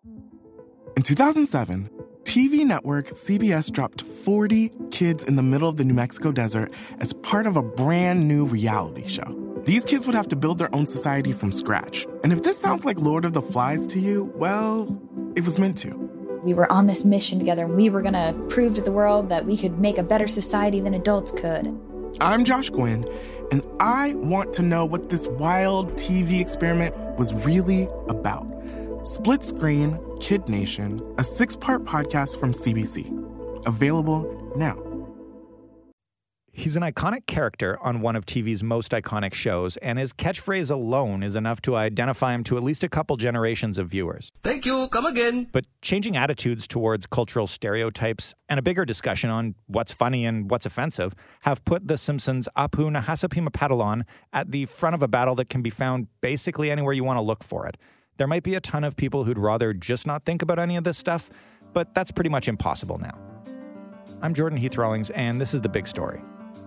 In 2007, TV network CBS dropped 40 kids in the middle of the New Mexico desert as part of a brand new reality show. These kids would have to build their own society from scratch. And if this sounds like Lord of the Flies to you, well, it was meant to. We were on this mission together, and we were going to prove to the world that we could make a better society than adults could. I'm Josh Gwynn, and I want to know what this wild TV experiment was really about. Split Screen, Kid Nation, a 6-part podcast from CBC. Available now. He's an iconic character on one of TV's most iconic shows, and his catchphrase alone is enough to identify him to at least a couple generations of viewers. Thank you, come again. But changing attitudes towards cultural stereotypes and a bigger discussion on what's funny and what's offensive have put The Simpsons' Apu Nahasapimapadalon at the front of a battle that can be found basically anywhere you want to look for it. There might be a ton of people who'd rather just not think about any of this stuff, but that's pretty much impossible now. I'm Jordan Heath Rawlings, and this is The Big Story.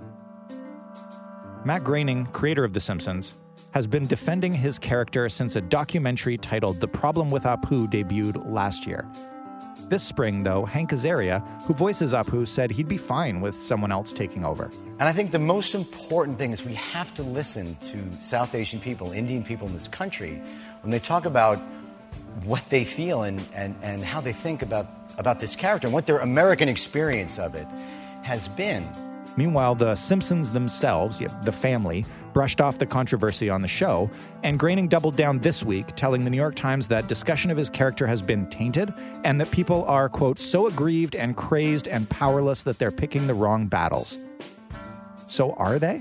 Matt Groening, creator of The Simpsons, has been defending his character since a documentary titled The Problem with Apu debuted last year. This spring, though, Hank Azaria, who voices Apu, said he'd be fine with someone else taking over. And I think the most important thing is we have to listen to South Asian people, Indian people in this country, when they talk about what they feel and how they think about this character and what their American experience of it has been. Meanwhile, the Simpsons themselves, the family, brushed off the controversy on the show, and Groening doubled down this week, telling the New York Times that discussion of his character has been tainted and that people are, quote, so aggrieved and crazed and powerless that they're picking the wrong battles. So are they?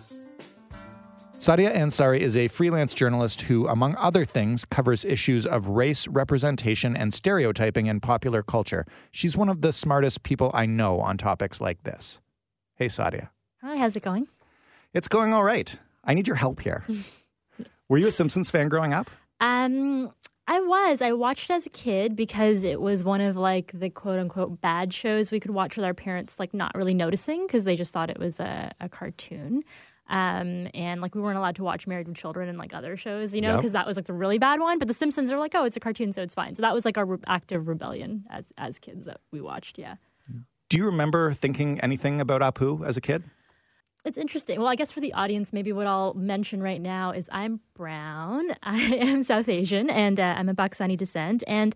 Sadia Ansari is a freelance journalist who, among other things, covers issues of race, representation, and stereotyping in popular culture. She's one of the smartest people I know on topics like this. Hey, Sadia. Hi, how's it going? It's going all right. I need your help here. Were you a Simpsons fan growing up? I was. I watched it as a kid because it was one of, like, the quote-unquote bad shows we could watch with our parents, like, not really noticing because they just thought it was a cartoon. And, like, we weren't allowed to watch Married with Children and, like, other shows, you know, because that was, like, the really bad one. But The Simpsons are like, oh, it's a cartoon, so it's fine. So that was, like, our act of rebellion as kids that we watched, yeah. Do you remember thinking anything about Apu as a kid? It's interesting. Well, I guess for the audience, maybe what I'll mention right now is I'm brown, I am South Asian, and I'm of Pakistani descent. And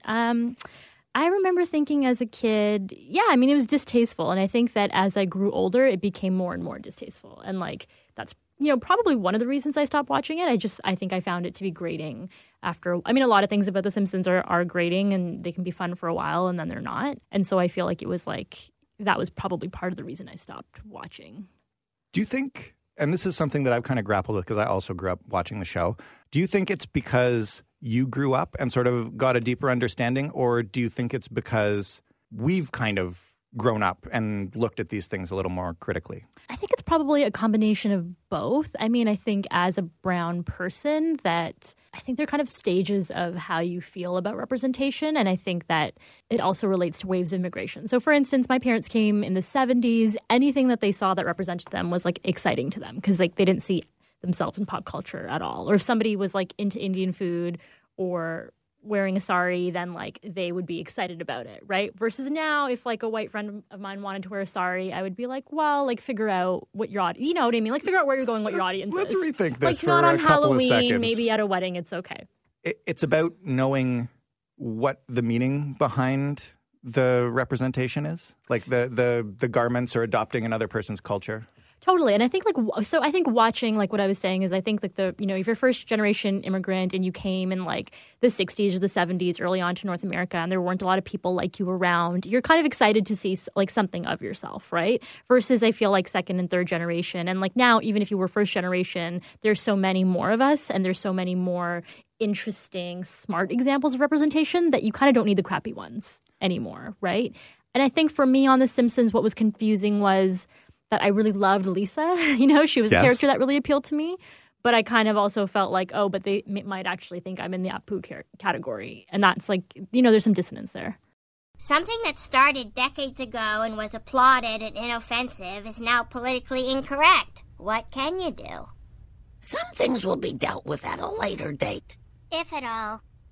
I remember thinking as a kid, yeah, I mean, it was distasteful. And I think that as I grew older, it became more and more distasteful. And, like, that's, you know, probably one of the reasons I stopped watching it. I think I found it to be grating after. I mean, a lot of things about The Simpsons are grating, and they can be fun for a while, and then they're not. And so I feel like it was like, that was probably part of the reason I stopped watching. Do you think, and this is something that I've kind of grappled with because I also grew up watching the show, do you think it's because you grew up and sort of got a deeper understanding, or do you think it's because we've kind of grown up and looked at these things a little more critically? I think it's probably a combination of both. I mean, I think as a brown person that I think there are kind of stages of how you feel about representation. And I think that it also relates to waves of immigration. So for instance, my parents came in the 70s. Anything that they saw that represented them was like exciting to them because like they didn't see themselves in pop culture at all. Or if somebody was like into Indian food or wearing a sari, then like they would be excited about it, right? Versus now, if like a white friend of mine wanted to wear a sari, I would be like, well, like figure out what your audience, you know what I mean? Like figure out where you're going, what your audience Let's is. Let's rethink this like, for not on a couple Halloween, of seconds. Maybe at a wedding, it's okay. It's about knowing what the meaning behind the representation is, like the garments or adopting another person's culture. Totally. And I think I think watching, like what I was saying is I think like if you're first generation immigrant and you came in like the 60s or the 70s early on to North America and there weren't a lot of people like you around, you're kind of excited to see like something of yourself, right? Versus I feel like second and third generation. And like now, even if you were first generation, there's so many more of us and there's so many more interesting, smart examples of representation that you kind of don't need the crappy ones anymore, right? And I think for me on The Simpsons, what was confusing was that I really loved Lisa. She was a character that really appealed to me. But I kind of also felt like, oh, but they might actually think I'm in the Apu category. And that's like, there's some dissonance there. Something that started decades ago and was applauded and inoffensive is now politically incorrect. What can you do? Some things will be dealt with at a later date. If at all.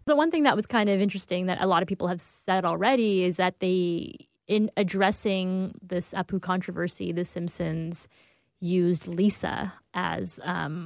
The one thing that was kind of interesting that a lot of people have said already is that in addressing this Apu controversy, The Simpsons used Lisa as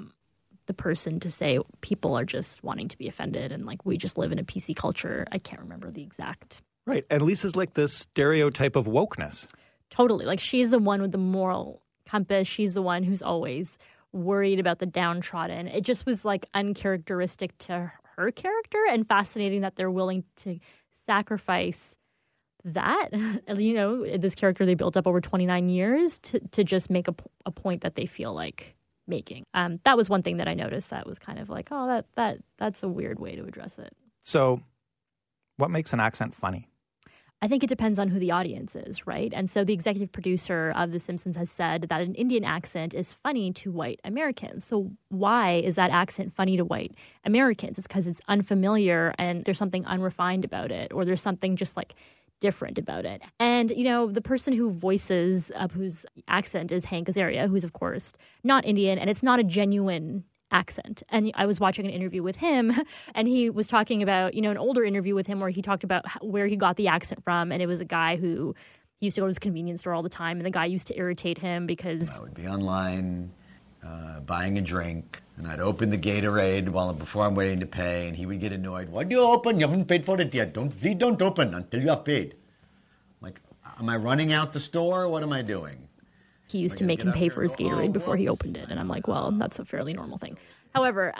the person to say people are just wanting to be offended and like we just live in a PC culture. I can't remember the exact. Right. And Lisa's like this stereotype of wokeness. Totally. Like she's the one with the moral compass. She's the one who's always worried about the downtrodden. It just was like uncharacteristic to her character and fascinating that they're willing to sacrifice that, you know, this character they built up over 29 years to just make a point that they feel like making. That was one thing that I noticed that was kind of like, oh, that's a weird way to address it. So what makes an accent funny? I think it depends on who the audience is, right? And so the executive producer of The Simpsons has said that an Indian accent is funny to white Americans. So why is that accent funny to white Americans? It's because it's unfamiliar and there's something unrefined about it, or there's something just like different about it. And, you know, the person who voices whose accent is Hank Azaria, who's, of course, not Indian, and it's not a genuine accent. And I was watching an interview with him, and he was talking about, you know, an older interview with him where he talked about where he got the accent from. And it was a guy who he used to go to his convenience store all the time, and the guy used to irritate him because I would be online buying a drink, and I'd open the Gatorade before I'm waiting to pay, and he would get annoyed. Why do you open? You haven't paid for it yet. Don't open until you have paid. Like, am I running out the store? What am I doing? He used to make him pay for his Gatorade before he opened it. And I'm like, well, that's a fairly normal thing. However,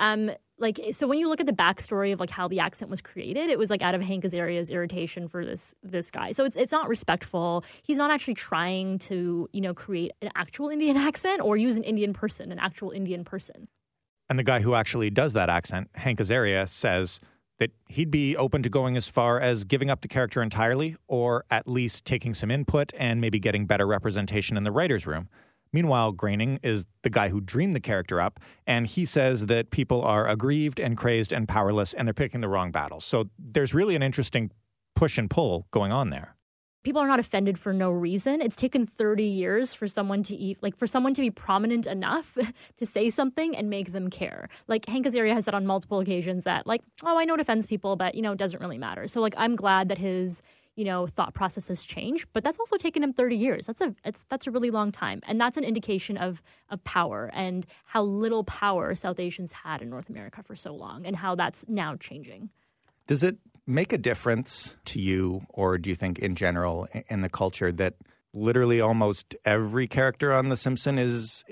so when you look at the backstory of like how the accent was created, it was like out of Hank Azaria's irritation for this guy. So it's not respectful. He's not actually trying to, you know, create an actual Indian accent or use an actual Indian person. And the guy who actually does that accent, Hank Azaria, says that he'd be open to going as far as giving up the character entirely, or at least taking some input and maybe getting better representation in the writer's room. Meanwhile, Groening is the guy who dreamed the character up, and he says that people are aggrieved and crazed and powerless, and they're picking the wrong battles. So there's really an interesting push and pull going on there. People are not offended for no reason. It's taken 30 years for someone to be prominent enough to say something and make them care. Like Hank Azaria has said on multiple occasions that like, oh, I know it offends people, but you know, it doesn't really matter. So like, I'm glad that his, you know, thought process has changed, but that's also taken him 30 years. That's a really long time. And that's an indication of power and how little power South Asians had in North America for so long and how that's now changing. Does it make a difference to you, or do you think in general in the culture that literally almost every character on The Simpsons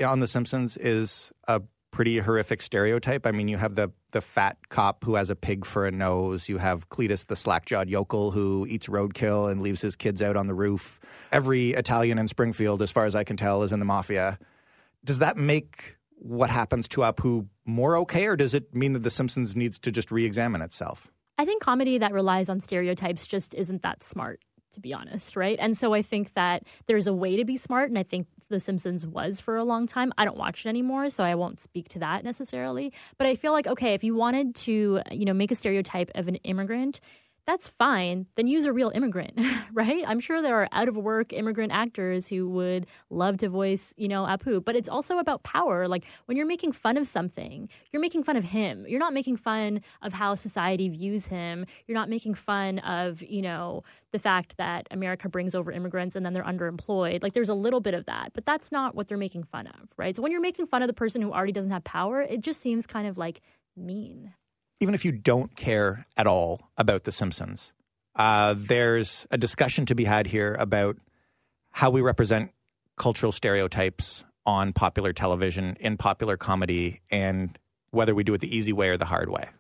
is a pretty horrific stereotype? I mean, you have the fat cop who has a pig for a nose. You have Cletus, the slack-jawed yokel who eats roadkill and leaves his kids out on the roof. Every Italian in Springfield, as far as I can tell, is in the mafia. Does that make what happens to Apu more okay, or does it mean that The Simpsons needs to just re-examine itself? I think comedy that relies on stereotypes just isn't that smart, to be honest, right? And so I think that there's a way to be smart, and I think The Simpsons was for a long time. I don't watch it anymore, so I won't speak to that necessarily. But I feel like, okay, if you wanted to, you know, make a stereotype of an immigrant, that's fine. Then use a real immigrant, right? I'm sure there are out-of-work immigrant actors who would love to voice, you know, Apu. But it's also about power. Like, when you're making fun of something, you're making fun of him. You're not making fun of how society views him. You're not making fun of, you know, the fact that America brings over immigrants and then they're underemployed. Like, there's a little bit of that. But that's not what they're making fun of, right? So when you're making fun of the person who already doesn't have power, it just seems kind of, like, mean. Even if you don't care at all about The Simpsons, there's a discussion to be had here about how we represent cultural stereotypes on popular television, in popular comedy, and whether we do it the easy way or the hard way.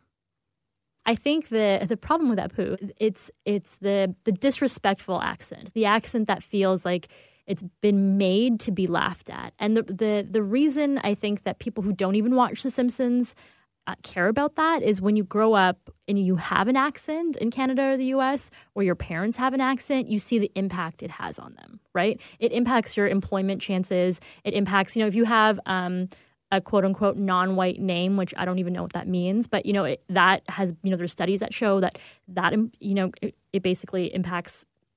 I think the problem with Apu, it's the disrespectful accent, the accent that feels like it's been made to be laughed at. And the reason I think that people who don't even watch The Simpsons care about that is when you grow up and you have an accent in Canada or the US, or your parents have an accent, you see the impact it has on them, right? It impacts your employment chances. It impacts, you know, if you have a quote unquote non-white name, which I don't even know what that means, but, you know, that has, you know, there's studies that show that, you know, it basically impacts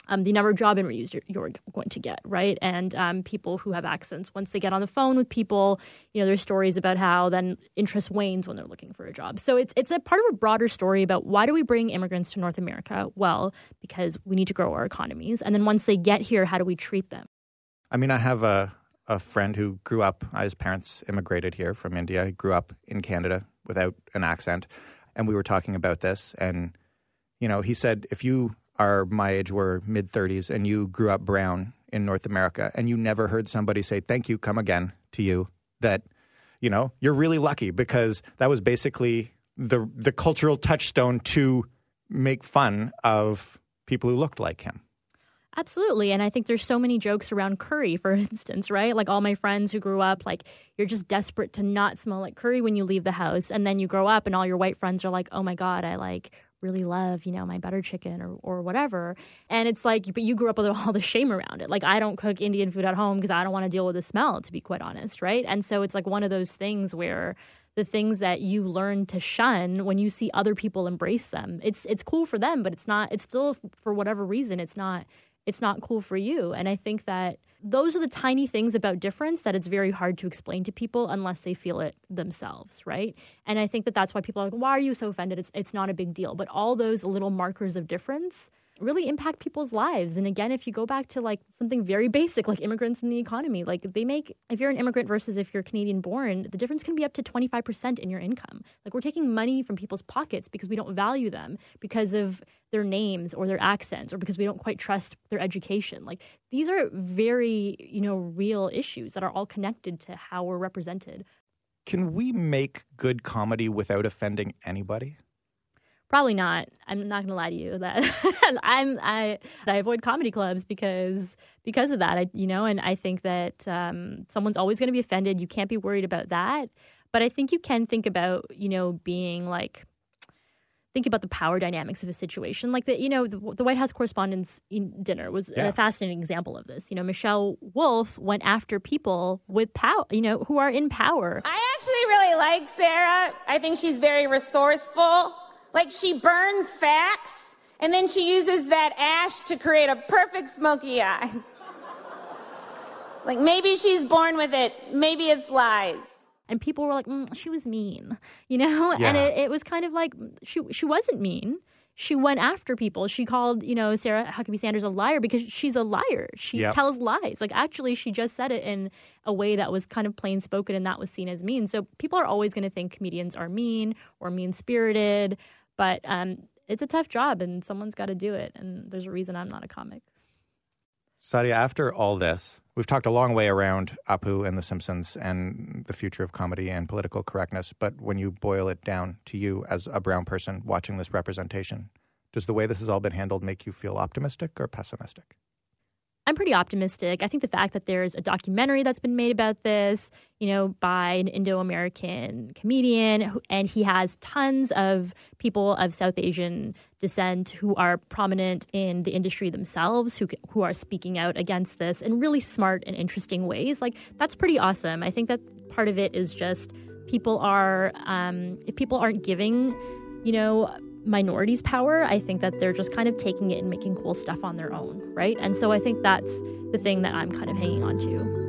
the number of job interviews you're going to get, right? And people who have accents, once they get on the phone with people, there's stories about how then interest wanes when they're looking for a job. So it's a part of a broader story about why do we bring immigrants to North America? Well, because we need to grow our economies. And then once they get here, how do we treat them? I mean, I have a friend who grew up, his parents immigrated here from India. He grew up in Canada without an accent. And we were talking about this. And, he said, if you are my age, we're mid-30s, and you grew up brown in North America, and you never heard somebody say, thank you, come again to you, that, you're really lucky, because that was basically the cultural touchstone to make fun of people who looked like him. Absolutely. And I think there's so many jokes around curry, for instance, right? Like all my friends who grew up, like you're just desperate to not smell like curry when you leave the house. And then you grow up and all your white friends are like, oh my God, I really love, my butter chicken or whatever. And it's like, but you grew up with all the shame around it. Like I don't cook Indian food at home because I don't want to deal with the smell, to be quite honest, right? And so it's like one of those things where the things that you learn to shun, when you see other people embrace them, it's cool for them, but it's still, for whatever reason, it's not cool for you. And I think that those are the tiny things about difference that it's very hard to explain to people unless they feel it themselves, right? And I think that that's why people are like, why are you so offended? It's not a big deal. But all those little markers of difference really impact people's lives. And again, if you go back to like something very basic, like immigrants in the economy, like if you're an immigrant versus if you're Canadian born, the difference can be up to 25% in your income. Like we're taking money from people's pockets because we don't value them because of their names or their accents or because we don't quite trust their education. Like these are very, real issues that are all connected to how we're represented. Can we make good comedy without offending anybody? Probably not. I'm not going to lie to you that I avoid comedy clubs because of that. And I think that someone's always going to be offended. You can't be worried about that. But I think you can think about being like, think about the power dynamics of a situation. Like the White House Correspondents' Dinner was a fascinating example of this. Michelle Wolf went after people with power, who are in power. I actually really like Sarah. I think she's very resourceful. Like she burns facts, and then she uses that ash to create a perfect smoky eye. Like maybe she's born with it. Maybe it's lies. And people were like, she was mean, Yeah. And it was kind of like she wasn't mean. She went after people. She called, Sarah Huckabee Sanders a liar because she's a liar. She tells lies. Like actually, she just said it in a way that was kind of plain spoken, and that was seen as mean. So people are always going to think comedians are mean or mean-spirited. But it's a tough job, and someone's got to do it. And there's a reason I'm not a comic. Sadia, after all this, we've talked a long way around Apu and The Simpsons and the future of comedy and political correctness. But when you boil it down to you as a brown person watching this representation, does the way this has all been handled make you feel optimistic or pessimistic? I'm pretty optimistic. I think the fact that there's a documentary that's been made about this, by an Indo-American comedian, and he has tons of people of South Asian descent who are prominent in the industry themselves, who are speaking out against this in really smart and interesting ways. Like, that's pretty awesome. I think that part of it is just people are, if people aren't giving, minorities power, I think that they're just kind of taking it and making cool stuff on their own, right? And so I think that's the thing that I'm kind of hanging on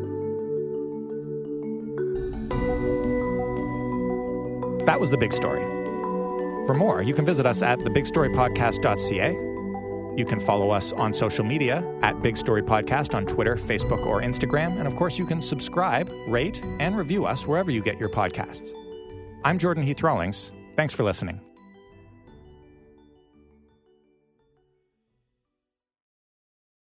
to. That was The Big Story. For more, you can visit us at thebigstorypodcast.ca. You can follow us on social media at Big Story Podcast on Twitter, Facebook, or Instagram. And of course, you can subscribe, rate, and review us wherever you get your podcasts. I'm Jordan Heath Rawlings. Thanks for listening.